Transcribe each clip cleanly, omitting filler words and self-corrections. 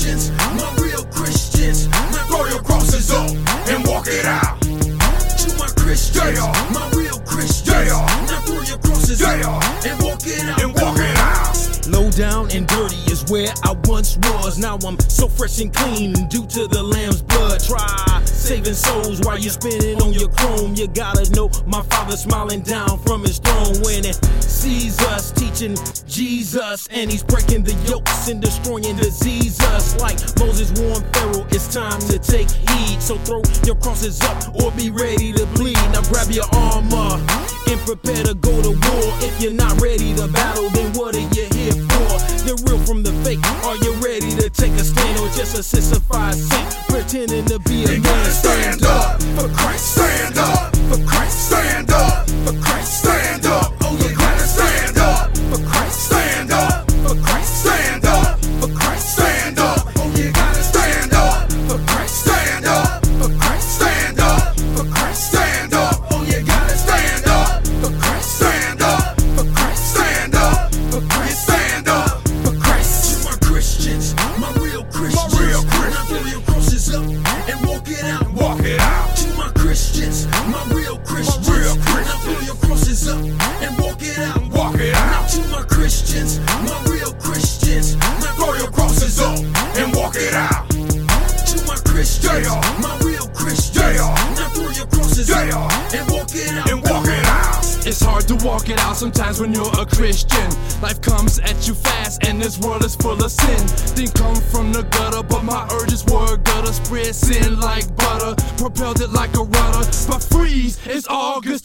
Christians, my real Christians. Now throw your crosses up and walk it out. To my Christians, my real Christians. Now throw your crosses up and walk it out. And walk it out. Low down and dirty is where I once was. Now I'm so fresh and clean due to the Lamb's blood. Try saving souls while you're spinning on your chrome. You gotta know my Father smiling down from his throne when it sees us teaching Jesus, and he's breaking the yokes and destroying diseases. Like Moses warned Pharaoh, it's time to take heed. So throw your crosses up or be ready to bleed. Now grab your armor and prepare to go to war. If you're not ready to battle, then what are you here for? The real from the fake. Are you ready to take a stand, or just a sissified saint pretending to be a man? Stand up for Christ. Stand up for Christ. Stand up for Christ. Stand up. Oh, you gotta stand up for Christ. Stand up for Christ. Stand up for Christ. Stand up. Oh, you gotta stand up for Christ. Stand up for Christ. Stand up for Christ. Stand up. Oh, you gotta stand up for Christ. Stand up for Christ. Stand up for Christ. Stand up for Christ. To my Christians, my real Christians. My real Christians. Now throw your crosses up and walk it out. Walk it out. To my Christians, my real Christians. My real Christians. Now throw your crosses up and walk it out. Walk it out. Now to my Christians, my real Christians. Now throw your crosses up and walk it out. To my Christians, my real Christians. Now throw your crosses up and walk it out. And walk it out. It's hard to walk it out sometimes when you're a Christian. Life comes at you fast and this world is full of sin. Didn't come from the gutter, but my urges were gutter. Spread sin like butter, propelled it like a rudder. But freeze, it's August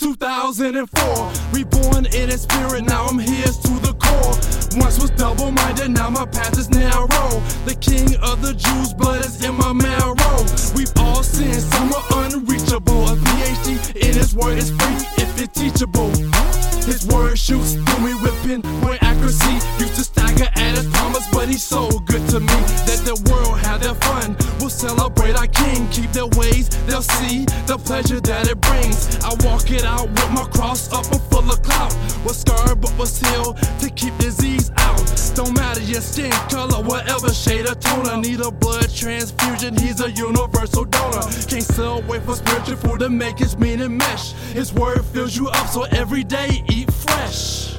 2004. Reborn in a spirit, now I'm here to the core. Once was double-minded, now my path is narrow. The king of the Jews' blood is in my marrow. We've all sinned, some are unreachable. A PhD in his word is free if it's teachable. His word shoots through me with pinpoint accuracy. Used to stagger at his promise, but he's so good to me. Let the world have their fun, we'll celebrate our king. Keep their ways, they'll see the pleasure that it brings. I walk it out with my cross up and full of clout. Was scarred but was healed to keep disease out. Don't matter your skin color, whatever shade or tone. I need a blood transfusion, he's a universal donor. Can't sell away for spiritual food to make his meaning mesh. His word fills you up, so every day eat fresh.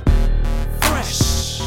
Fresh.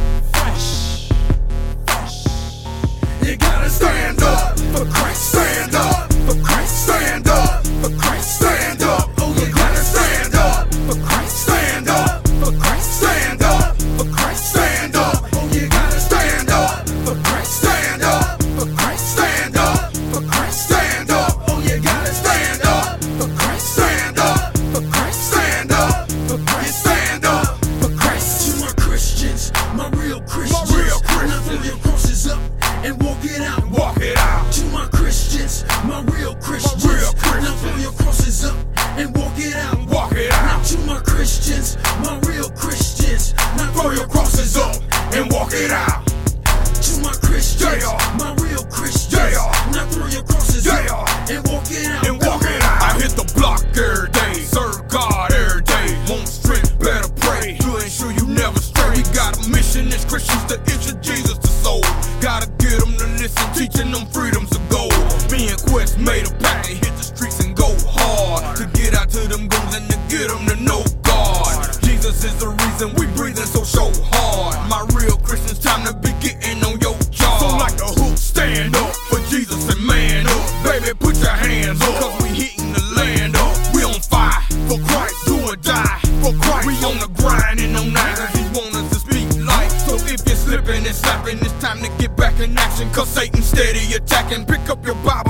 Fresh. Fresh. You gotta stand up for Christ. Stand up for Christ. Stand up for Christ. Stand up. Oh, you gotta stand up for Christ. Stand up for Christ. Stand up for Christ. Stand up. Oh, you gotta stand up for Christ. Stand up for Christ. Stand up for Christ. Stand up. Oh, you gotta stand up for Christ. Stand up for Christ. Stand up for Christ. Stand up for Christ. To my Christians, my real Christians. My real Christians. Now throw your crosses up and walk it out. Walk it out. To my Christians, my real Christians. My real Christians. Now throw your crosses up and walk it out. Walk it out. Now to my Christians, my real Christians. Now throw your crosses up and walk it out. To my Christians, my real Christians. Now throw your crosses up and walk it out. And walk it out. I hit the block every day, serve God every day. Want strength, better pray to ensure you never stray. We got a mission as Christians to introduce Jesus to soul. Gotta get them to listen, teaching them freedom's a goal. Me and Quest made a pact to hit the streets and go hard. To get out to them guns and to get them to know God. Jesus is the reason we breathing so hard. My real Christians, time to be getting on your job. So like a hook, stand up for Jesus and man up. Baby, put your hands up, cause we hitting the land up. We on fire for Christ, do or die for Christ. We on the grind and on that, cause he want us to speak life. So if you're slipping and slapping, it's time to get back in action, cause Satan's steady attacking. Pick up your Bible